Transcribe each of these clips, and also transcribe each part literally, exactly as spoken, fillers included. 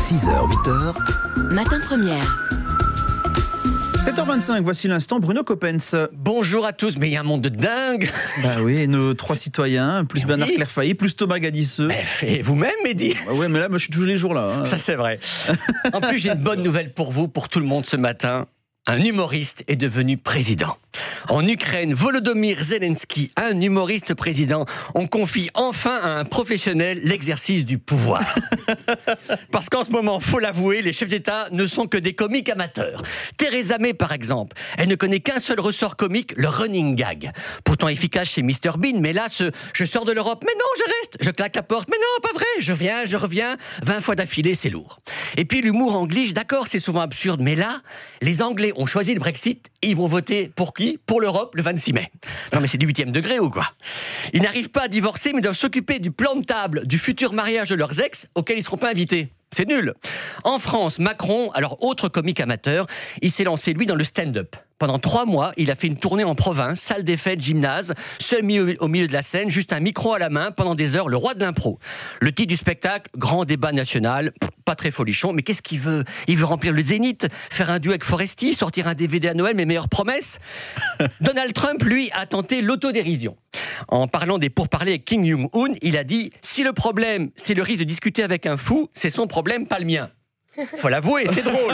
six heures, huit heures. Matin première. sept heures vingt-cinq, voici l'instant Bruno Coppens. Bonjour à tous, mais il y a un monde de dingue. Bah oui, nos trois citoyens, plus Mais Bernard oui. Clairfailly, plus Thomas Gadisseux. Et vous-même, Mehdi. Ah ouais, mais là, moi, je suis tous les jours là. Hein. Ça, c'est vrai. En plus, j'ai une bonne nouvelle pour vous, pour tout le monde ce matin. Un humoriste est devenu président. En Ukraine, Volodymyr Zelensky, un humoriste président, on confie enfin à un professionnel l'exercice du pouvoir. Parce qu'en ce moment, faut l'avouer, les chefs d'État ne sont que des comiques amateurs. Theresa May, par exemple, elle ne connaît qu'un seul ressort comique, le running gag. Pourtant efficace chez mister Bean, mais là, ce « je sors de l'Europe, mais non, je reste », je claque la porte, mais non, pas vrai, je viens, je reviens, vingt fois d'affilée, c'est lourd. Et puis l'humour angliche, d'accord, c'est souvent absurde, mais là, les Anglais ont choisi le Brexit et ils vont voter pour qui ? Pour l'Europe le vingt-six mai. Non mais c'est du huitième degré ou quoi ? Ils n'arrivent pas à divorcer mais doivent s'occuper du plan de table du futur mariage de leurs ex auxquels ils ne seront pas invités. C'est nul. En France, Macron, alors autre comique amateur, il s'est lancé lui dans le stand-up. Pendant trois mois, il a fait une tournée en province, salle des fêtes, gymnase, seul au milieu de la scène, juste un micro à la main, pendant des heures, le roi de l'impro. Le titre du spectacle, grand débat national, pff, pas très folichon, mais qu'est-ce qu'il veut ? Il veut remplir le Zénith, faire un duo avec Foresti, sortir un D V D à Noël, mes meilleures promesses. Donald Trump, lui, a tenté l'autodérision. En parlant des pourparlers avec Kim Jong-un, il a dit « Si le problème, c'est le risque de discuter avec un fou, c'est son problème, pas le mien ». Faut l'avouer, c'est drôle.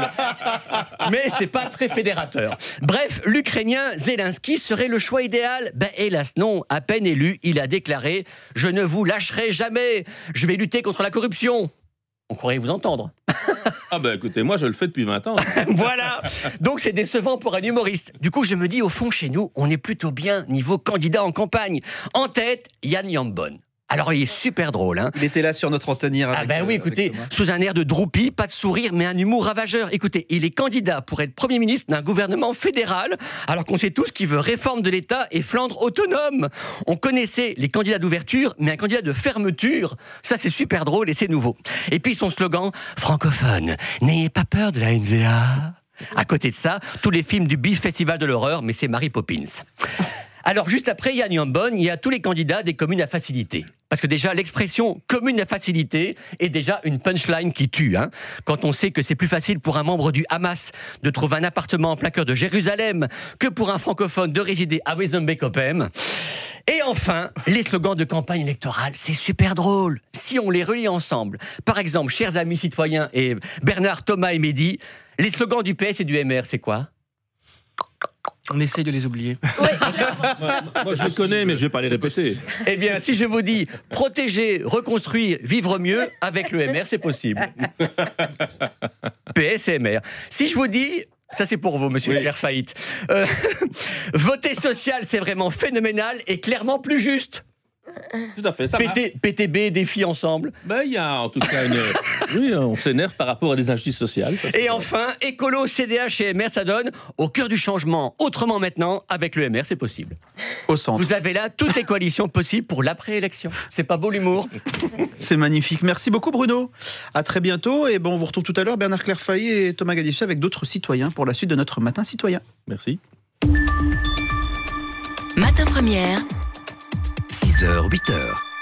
Mais c'est pas très fédérateur. Bref, l'Ukrainien Zelensky serait le choix idéal ? Ben hélas non, à peine élu, il a déclaré « Je ne vous lâcherai jamais, je vais lutter contre la corruption ». On croirait vous entendre. Ah bah écoutez, moi je le fais depuis vingt ans. Voilà. Donc c'est décevant pour un humoriste. Du coup, je me dis, au fond, chez nous, on est plutôt bien niveau candidat en campagne. En tête, Yann Yambon. Alors, il est super drôle, hein. Il était là sur notre antenne hier. Ah avec, ben oui, euh, écoutez, avec Thomas. sous un air de droupi, pas de sourire, mais un humour ravageur. Écoutez, il est candidat pour être Premier ministre d'un gouvernement fédéral, alors qu'on sait tous qu'il veut réforme de l'État et Flandre autonome. On connaissait les candidats d'ouverture, mais un candidat de fermeture, ça c'est super drôle et c'est nouveau. Et puis son slogan, francophone, n'ayez pas peur de la N V A. À côté de ça, tous les films du Bif Festival de l'horreur, mais c'est Mary Poppins. Alors, juste après Yann Yambon, il y a tous les candidats des communes à facilité. Parce que déjà, l'expression « commune à facilité » est déjà une punchline qui tue. Hein. Quand on sait que c'est plus facile pour un membre du Hamas de trouver un appartement en plein cœur de Jérusalem que pour un francophone de résider à Wezenbeek-Oppem. Et enfin, les slogans de campagne électorale, c'est super drôle. Si on les relie ensemble, par exemple, chers amis citoyens et Bernard, Thomas et Mehdi, les slogans du P S et du M R, c'est quoi ? On essaye de les oublier. Moi je les connais, mais je vais pas les répéter. Eh bien, si je vous dis protéger, reconstruire, vivre mieux, avec le M R, c'est possible. P S et M R. Si je vous dis, ça c'est pour vous, monsieur Oui. Clairfailly, euh, voter social, c'est vraiment phénoménal et clairement plus juste. Tout à fait, ça P marche. T, P T B, défi ensemble. Ben, il y a en tout cas une... Oui, on s'énerve par rapport à des injustices sociales. Et enfin, écolo, C D H et M R, ça donne au cœur du changement. Autrement maintenant, avec le M R, c'est possible. Au centre. Vous avez là toutes les coalitions possibles pour l'après-élection. C'est pas beau l'humour ? C'est magnifique. Merci beaucoup Bruno. À très bientôt. Et bon, on vous retrouve tout à l'heure, Bernard Clairfailly et Thomas Gadisseux avec d'autres citoyens pour la suite de notre Matin Citoyen. Merci. Matin première. six heures, huit heures.